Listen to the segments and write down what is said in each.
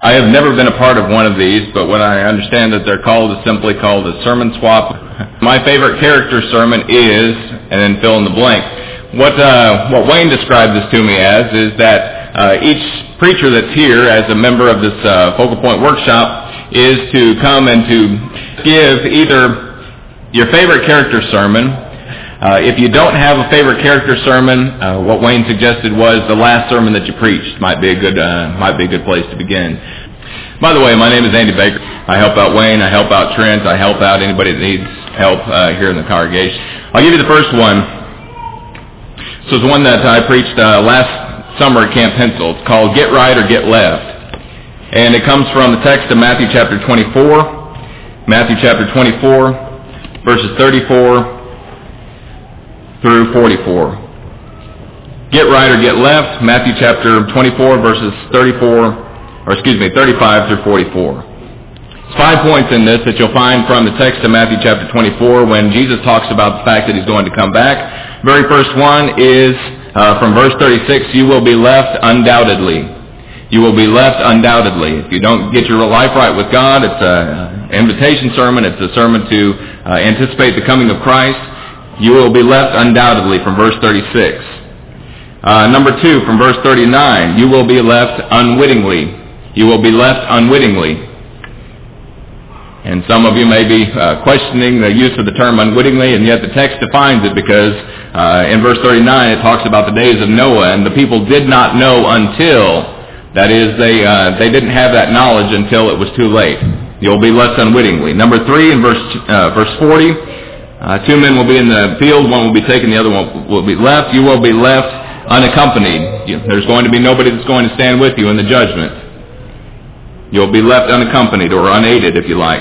I have never been a part of one of these, but what I understand that they're called is simply called a sermon swap. My favorite character sermon is, and then fill in the blank. What Wayne described this to me as is that each preacher that's here as a member of this Focal Point workshop is to come and to give either your favorite character sermon. If you don't have a favorite character sermon, what Wayne suggested was the last sermon that you preached might be a good place to begin. By the way, my name is Andy Baker. I help out Wayne, I help out Trent, I help out anybody that needs help here in the congregation. I'll give you the first one. This was one that I preached last summer at Camp Pencil. It's called Get Right or Get Left. And it comes from the text of Matthew chapter 24. Matthew chapter 24, verses 34 through 44. Get right or get left, Matthew chapter 24, verses 35 through 44. There's 5 points in this that you'll find from the text of Matthew chapter 24 when Jesus talks about the fact that he's going to come back. Very first one is from verse 36, you will be left undoubtedly. You will be left undoubtedly. If you don't get your life right with God, it's an invitation sermon. It's a sermon to anticipate the coming of Christ. You will be left undoubtedly from verse 36. Number 2, from verse 39, you will be left unwittingly. You will be left unwittingly. And some of you may be questioning the use of the term unwittingly, and yet the text defines it because in verse 39 it talks about the days of Noah, and the people did not know until, that is, they didn't have that knowledge until it was too late. You'll be left unwittingly. Number 3, in verse 40, 2 men will be in the field, one will be taken, the other one will be left. You will be left unaccompanied. There's going to be nobody that's going to stand with you in the judgment. You'll be left unaccompanied or unaided, if you like.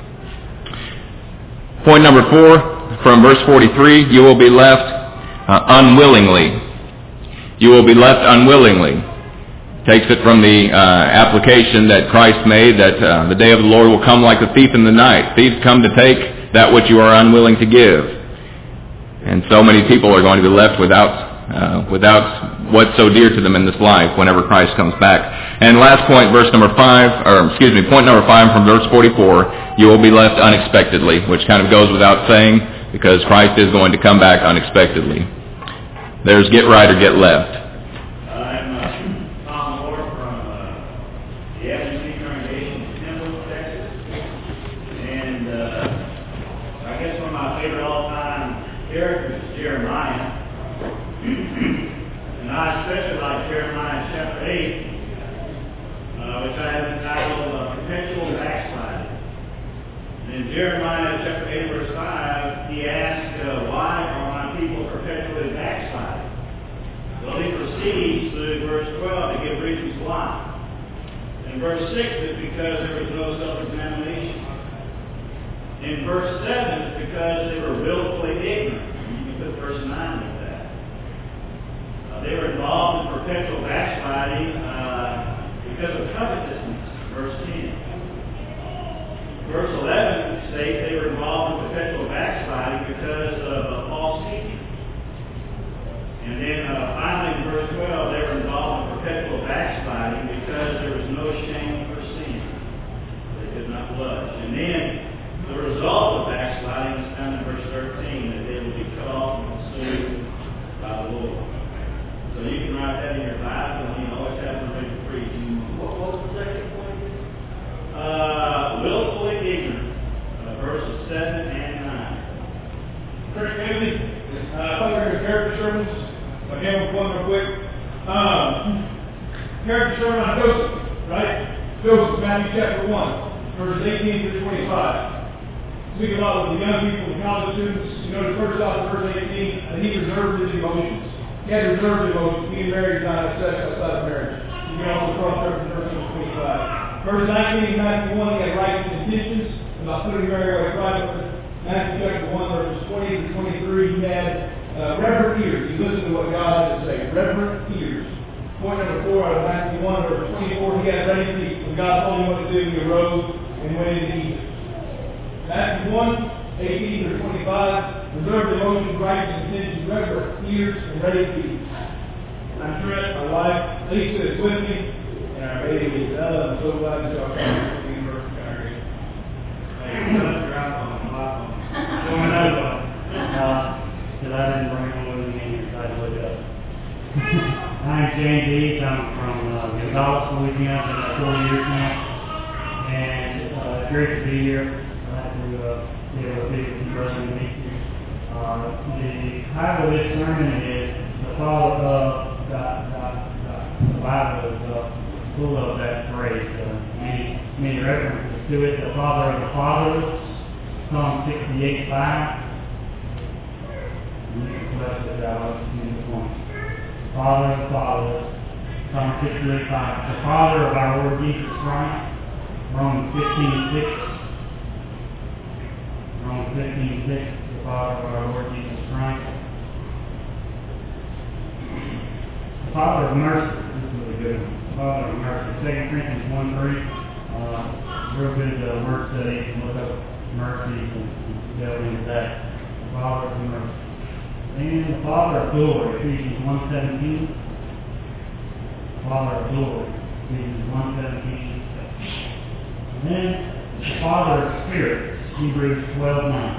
Point number 4, from verse 43, you will be left unwillingly. You will be left unwillingly. Takes it from the application that Christ made that the day of the Lord will come like a thief in the night. Thieves come to take that which you are unwilling to give. And so many people are going to be left without what's so dear to them in this life whenever Christ comes back. And last point, point number 5 from verse 44, you will be left unexpectedly, which kind of goes without saying because Christ is going to come back unexpectedly. There's get right or get left. Jeremiah chapter 8 verse 5, he asked, why are my people perpetually backsliding? Well, he proceeds through verse 12 to give reasons why. In verse 6, it's because there was no self-examination. In verse 7, it's because they were willfully ignorant. You can put verse 9 with that. They were involved in perpetual backsliding because of covetousness, verse 10. Verse 11 states they were involved in perpetual backsliding because of false teaching. And then finally in verse 12, they were involved in perpetual backsliding because there was no shame for sin. They did not blush. And then the result of backsliding is found in verse 13, that they will be cut off and consumed by the Lord. So you can write that in your Bible, and you always have to read the preaching. What was the second point? Willfully ignorant, verses 7 and 9. Church family, I thought we were in character sermons. Again, one real quick. Character sermon on Joseph, right? Joseph, Matthew chapter 1, verses 18 through 25. Speak about with the young people, the college students. You notice first off in verse 18, that he reserved his emotions. He had reserved emotions. Being married is not sex outside of marriage. You can also cross-reference verse 25. Verse 19 in Matthew 1, he had righteous intentions about putting Mary away privately. Matthew chapter 1, verses 20 to 23, he had reverent ears. He listened to what God had to say. Reverent ears. Point number 4 out of Matthew 1, verse 24, he had ready feet. When God told him what to do, he arose and went into Egypt. Matthew 1, 18 through 25, reserved emotions, righteous intentions, reverent ears, and ready feet. I'm Trent, my wife, Lisa is with me. And our baby is Ella. I'm so glad college school with him for 4 years now. And great to be here. Glad to be able to be with you, brother, and meet you. The title of this sermon is The Fall of The Bible is full of that phrase. Many references to it. The Father of the Fatherless, Psalm 68:5. Father of the fatherless, Psalm 68:5. The Father of our Lord Jesus Christ, Romans 15:6. Romans 15:6. The Father of our Lord Jesus Christ. The Father of mercy. This is really good. The Father of mercy. 2 Corinthians 1:3. Real good word study. You can look up mercy and delve into that. The Father of mercy. And the Father of glory, Ephesians 1:17. Father of glory, Ephesians 1:17. And then the Father of spirits, Hebrews 12:9.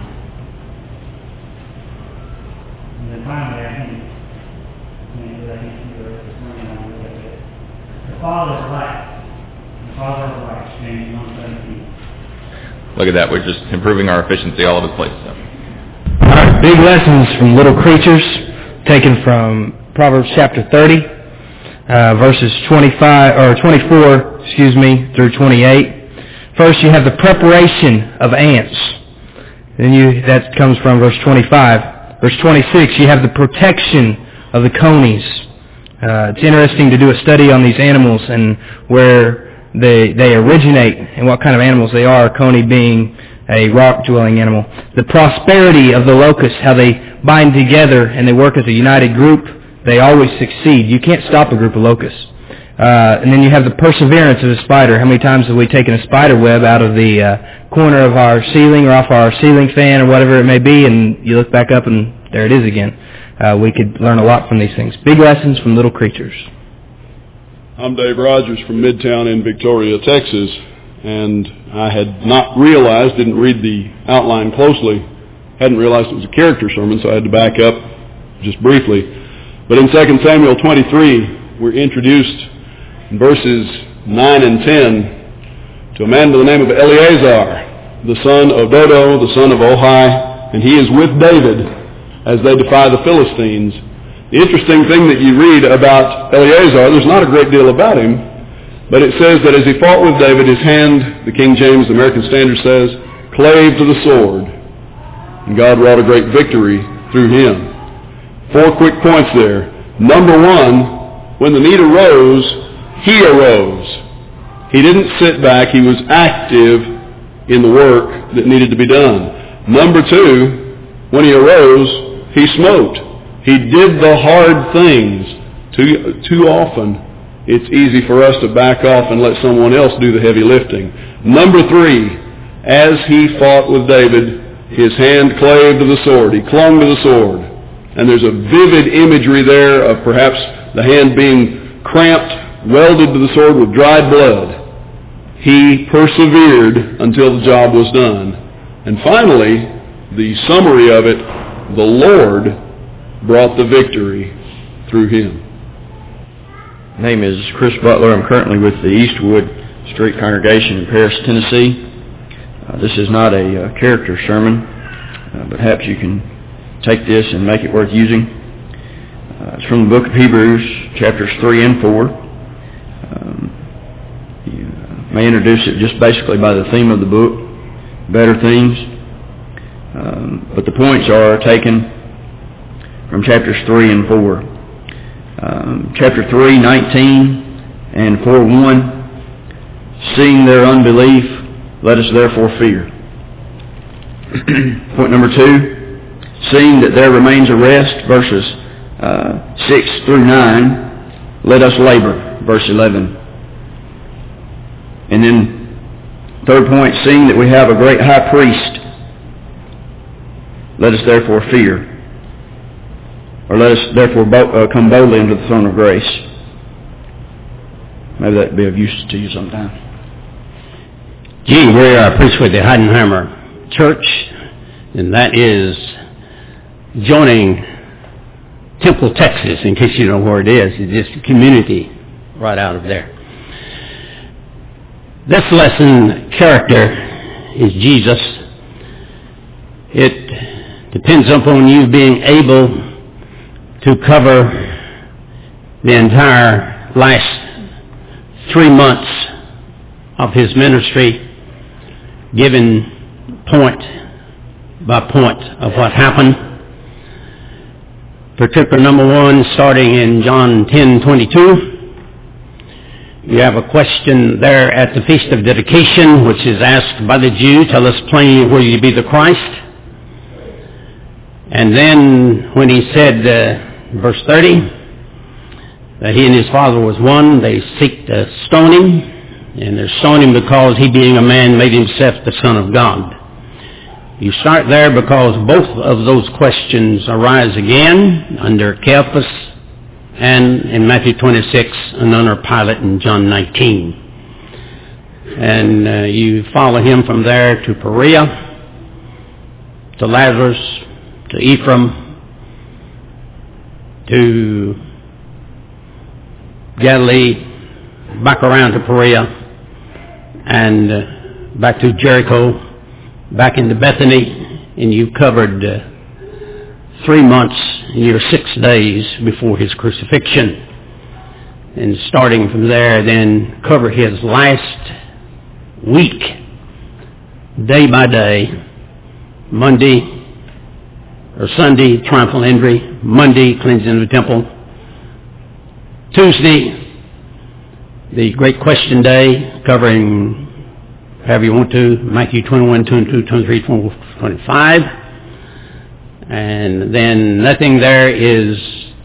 And then finally, I can't see the rest of the sermon. The Father of light. The Father of light, James 1:17. Look at that. We're just improving our efficiency all over the place. So. All right, big lessons from Little Creatures, taken from Proverbs chapter 30, verses 24, through 28. First, you have the preparation of ants. Then that comes from verse 25. Verse 26, you have the protection of the conies. It's interesting to do a study on these animals and where they originate and what kind of animals they are, coney being a rock-dwelling animal. The prosperity of the locusts, how they bind together and they work as a united group, they always succeed. You can't stop a group of locusts. And then you have the perseverance of a spider. How many times have we taken a spider web out of the corner of our ceiling or off our ceiling fan or whatever it may be, and you look back up and there it is again. We could learn a lot from these things. Big lessons from Little Creatures. I'm Dave Rogers from Midtown in Victoria, Texas. And I had not realized, didn't read the outline closely, hadn't realized it was a character sermon, so I had to back up just briefly. But in 2 Samuel 23, we're introduced in verses 9 and 10 to a man by the name of Eleazar, the son of Dodo, the son of Ohai, and he is with David as they defy the Philistines. The interesting thing that you read about Eleazar, there's not a great deal about him, but it says that as he fought with David, his hand, the King James American Standard says, clave to the sword. And God wrought a great victory through him. 4 quick points there. Number 1, when the need arose, he arose. He didn't sit back. He was active in the work that needed to be done. Number 2, when he arose, he smote. He did the hard things. Too often, it's easy for us to back off and let someone else do the heavy lifting. Number 3, as he fought with David, his hand clave to the sword. He clung to the sword. And there's a vivid imagery there of perhaps the hand being cramped, welded to the sword with dried blood. He persevered until the job was done. And finally, the summary of it, the Lord brought the victory through him. My name is Chris Butler. I'm currently with the Eastwood Street Congregation in Paris, Tennessee. This is not a character sermon, but perhaps you can take this and make it worth using. It's from the book of Hebrews, chapters 3 and 4. You may introduce it just basically by the theme of the book, better things. But the points are taken from chapters 3 and 4. Chapter 3, 19 and 4:1. Seeing their unbelief, let us therefore fear. Point number 2, seeing that there remains a rest, verses 6 through 9, let us labor, verse 11. And then third point, seeing that we have a great high priest, let us therefore fear. Or let us therefore come boldly into the throne of grace. Maybe that would be of use to you sometime. Gee, we're preached with the Heidenheimer Church, and that is joining Temple, Texas, in case you know where it is. It's just a community right out of there. This lesson, character, is Jesus. It depends upon you being able to cover the entire last 3 months of his ministry, given point by point of what happened. Particular number 1, starting in John 10:22. You have a question there at the Feast of Dedication, which is asked by the Jew, tell us plainly whether you be the Christ. And then when he said, verse 30, that he and his Father was one, they seek to stone him, and they're stoning him because he, being a man, made himself the Son of God. You start there because both of those questions arise again under Caiaphas and in Matthew 26 and under Pilate in John 19. And you follow him from there to Perea, to Lazarus, to Ephraim, to Galilee, back around to Perea, and back to Jericho, back into Bethany, and you've covered 3 months and your 6 days before his crucifixion. And starting from there, then cover his last week, day by day. Monday or Sunday, triumphal entry. Monday, cleansing of the temple. Tuesday, the great question day, covering however you want to, Matthew 21, 22, 23, 24, 25. And then nothing there is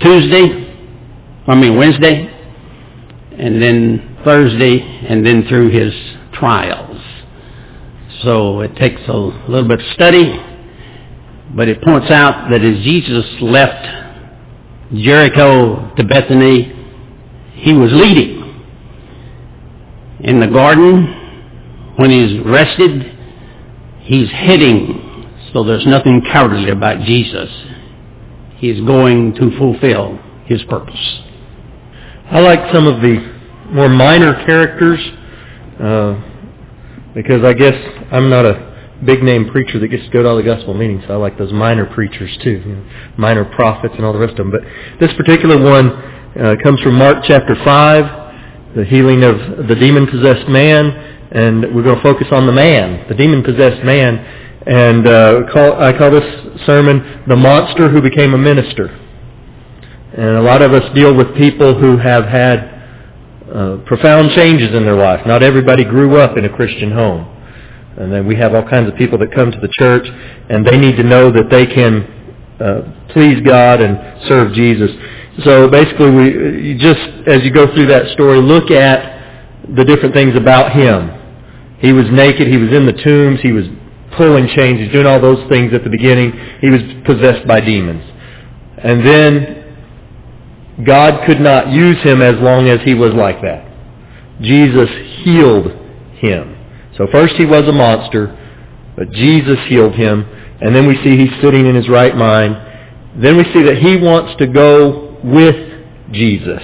Wednesday, and then Thursday, and then through his trials. So it takes a little bit of study, but it points out that as Jesus left Jericho to Bethany, he was leading. In the garden, when he's rested, he's heading. So there's nothing cowardly about Jesus. He's going to fulfill his purpose. I like some of the more minor characters because I guess I'm not a big name preacher that gets to go to all the gospel meetings. So I like those minor preachers too, minor prophets and all the rest of them. But this particular one comes from Mark chapter 5, the healing of the demon-possessed man, and we're going to focus on the man, the demon-possessed man. And I call this sermon, The Monster Who Became a Minister. And a lot of us deal with people who have had profound changes in their life. Not everybody grew up in a Christian home. And then we have all kinds of people that come to the church, and they need to know that they can please God and serve Jesus. So basically, you just, as you go through that story, look at the different things about him. He was naked, he was in the tombs, he was pulling chains, he's doing all those things at the beginning. He was possessed by demons. And then God could not use him as long as he was like that. Jesus healed him. So first he was a monster, but Jesus healed him. And then we see he's sitting in his right mind. Then we see that he wants to go with Jesus.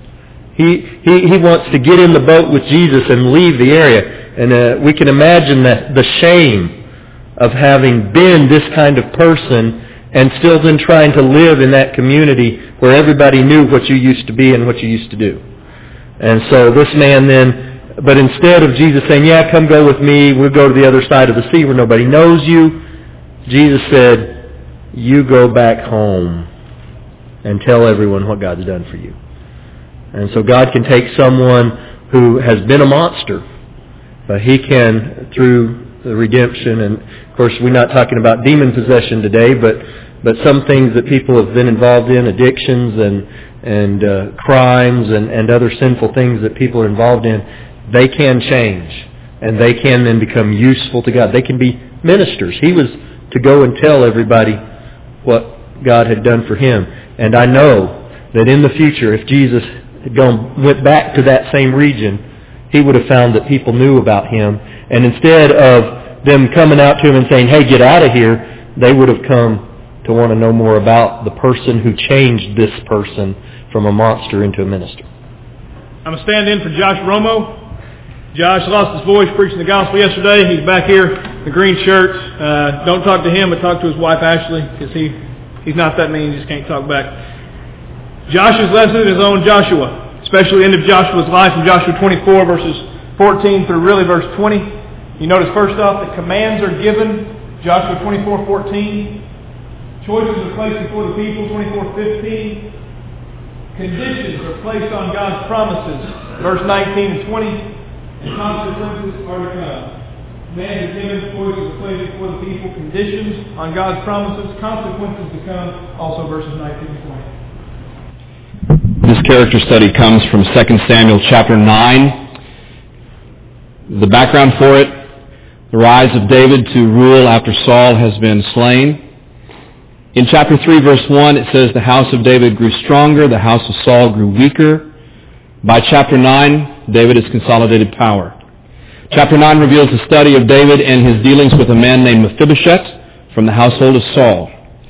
He wants to get in the boat with Jesus and leave the area. And we can imagine that the shame of having been this kind of person and still then trying to live in that community where everybody knew what you used to be and what you used to do. And so this man then, but instead of Jesus saying, yeah, come go with me, we'll go to the other side of the sea where nobody knows you, Jesus said, you go back home and tell everyone what God's done for you. And so God can take someone who has been a monster, but he can, through the redemption, and of course we're not talking about demon possession today, but some things that people have been involved in, addictions and crimes and other sinful things that people are involved in, they can change, and they can then become useful to God. They can be ministers. He was to go and tell everybody what God had done for him. And I know that in the future, if Jesus had went back to that same region, he would have found that people knew about him. And instead of them coming out to him and saying, hey, get out of here, they would have come to want to know more about the person who changed this person from a monster into a minister. I'm going to stand in for Josh Romo. Josh lost his voice preaching the gospel yesterday. He's back here in the green shirt. Don't talk to him, but talk to his wife Ashley, because he's not that mean. He just can't talk back. Joshua's lesson is on Joshua, especially the end of Joshua's life in Joshua 24, verses 14 through really verse 20. You notice first off, the commands are given. Joshua 24:14. Choices are placed before the people. 24:15. Conditions are placed on God's promises. Verse 19 and 20. And consequences are to come. Man is given, choices are placed before the people. Conditions on God's promises. Consequences to come. Also verses 19 and 20. This character study comes from 2 Samuel chapter 9. The background for it: the rise of David to rule after Saul has been slain. In chapter 3, verse 1, it says the house of David grew stronger, the house of Saul grew weaker. By chapter 9, David has consolidated power. Chapter 9 reveals the study of David and his dealings with a man named Mephibosheth from the household of Saul.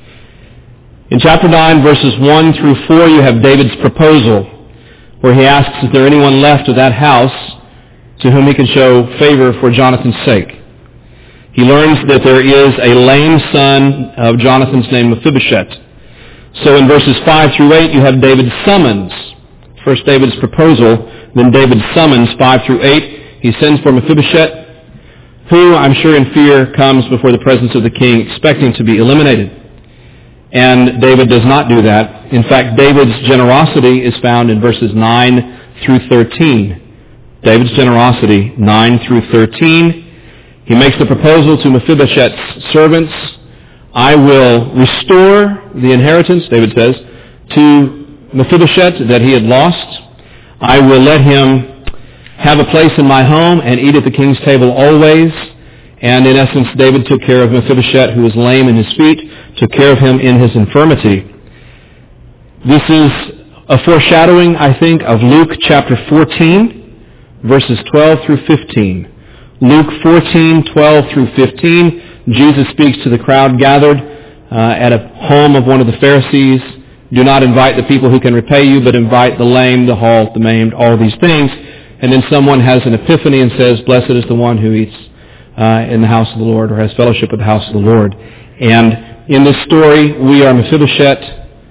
In chapter 9, verses 1 through 4, you have David's proposal, where he asks, is there anyone left of that house to whom he can show favor for Jonathan's sake? He learns that there is a lame son of Jonathan's named Mephibosheth. So in verses 5 through 8, you have David's summons. First David's proposal, then David's summons, 5 through 8. He sends for Mephibosheth, who, I'm sure in fear, comes before the presence of the king, expecting to be eliminated. And David does not do that. In fact, David's generosity is found in verses 9 through 13. David's generosity, 9 through 13. He makes the proposal to Mephibosheth's servants. I will restore the inheritance, David says, to Mephibosheth that he had lost. I will let him have a place in my home and eat at the king's table always. And in essence, David took care of Mephibosheth, who was lame in his feet, took care of him in his infirmity. This is a foreshadowing, I think, of Luke chapter 14, verses 12 through 15. Luke 14:12 through 15, Jesus speaks to the crowd gathered at a home of one of the Pharisees. Do not invite the people who can repay you, but invite the lame, the halt, the maimed, all these things. And then someone has an epiphany and says, blessed is the one who eats in the house of the Lord, or has fellowship with the house of the Lord. And in this story, we are Mephibosheth.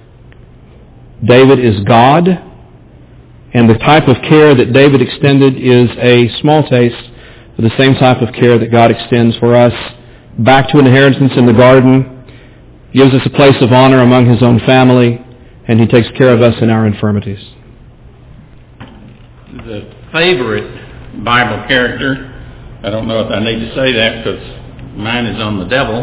David is God. And the type of care that David extended is a small taste for the same type of care that God extends for us, back to an inheritance in the garden, gives us a place of honor among his own family, and he takes care of us in our infirmities. The favorite Bible character, I don't know if I need to say that because mine is on the devil,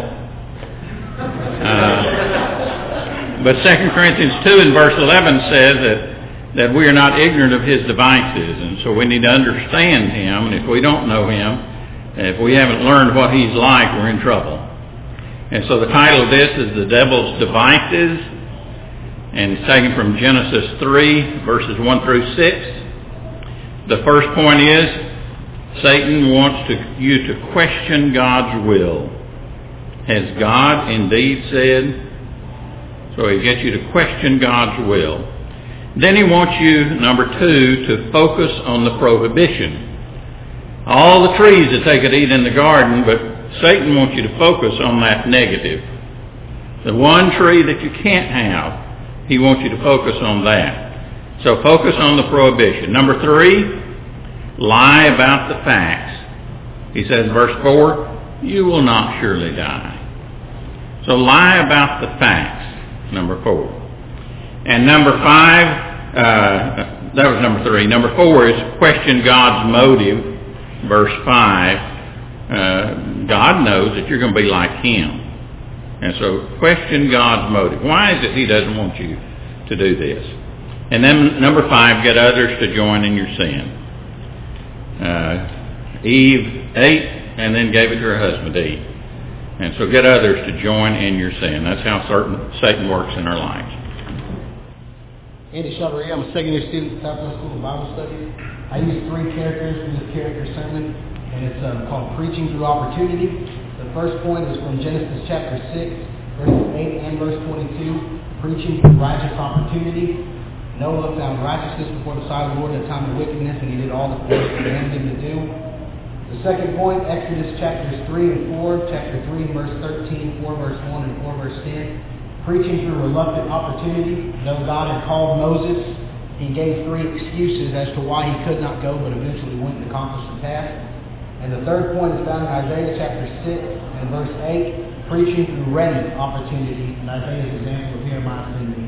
but 2 Corinthians 2 in verse 11 says that we are not ignorant of his devices, and so we need to understand him. And if we don't know him, if we haven't learned what he's like, we're in trouble. And so the title of this is The Devil's Devices, and it's taken from Genesis 3, verses 1 through 6. The first point is, Satan wants you to question God's will. Has God indeed said? So he gets you to question God's will. Then he wants you, number 2, to focus on the prohibition. All the trees that they could eat in the garden, but Satan wants you to focus on that negative. The one tree that you can't have, he wants you to focus on that. So focus on the prohibition. Number 3, lie about the facts. He says in verse 4, you will not surely die. So lie about the facts, number 4. And number 5, that was number 3. Number 4 is question God's motive, verse 5. God knows that you're going to be like him. And so question God's motive. Why is it he doesn't want you to do this? And then number 5, get others to join in your sin. Eve ate and then gave it to her husband to eat. And so get others to join in your sin. That's how Satan works in our lives. Andy Chevalier, I'm a second-year student at Southwest School of Bible Studies. I use 3 characters in this character sermon, and it's called Preaching Through Opportunity. The first point is from Genesis chapter 6, verses 8 and verse 22, Preaching Through Righteous Opportunity. Noah found righteousness before the sight of the Lord in a time of wickedness, and he did all that the Lord commanded him to do. The second point, Exodus chapters 3 and 4, chapter 3 verse 13, 4 verse 1, and 4 verse 10. Preaching through reluctant opportunity. Though God had called Moses, he gave 3 excuses as to why he could not go, but eventually went and accomplished the task. And the third point is found in Isaiah chapter 6 and verse 8, preaching through ready opportunity, and Isaiah's example of Nehemiah in the